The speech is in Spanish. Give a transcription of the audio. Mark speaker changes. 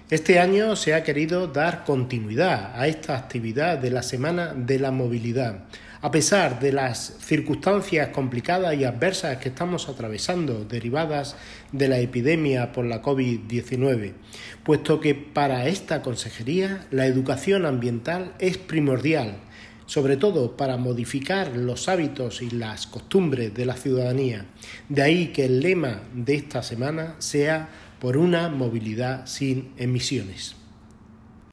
Speaker 1: Este año se ha querido dar continuidad a esta actividad de la Semana de la Movilidad, a pesar de las circunstancias complicadas y adversas que estamos atravesando derivadas de la epidemia por la COVID-19, puesto que para esta consejería la educación ambiental es primordial, sobre todo para modificar los hábitos y las costumbres de la ciudadanía. De ahí que el lema de esta semana sea por una movilidad sin emisiones.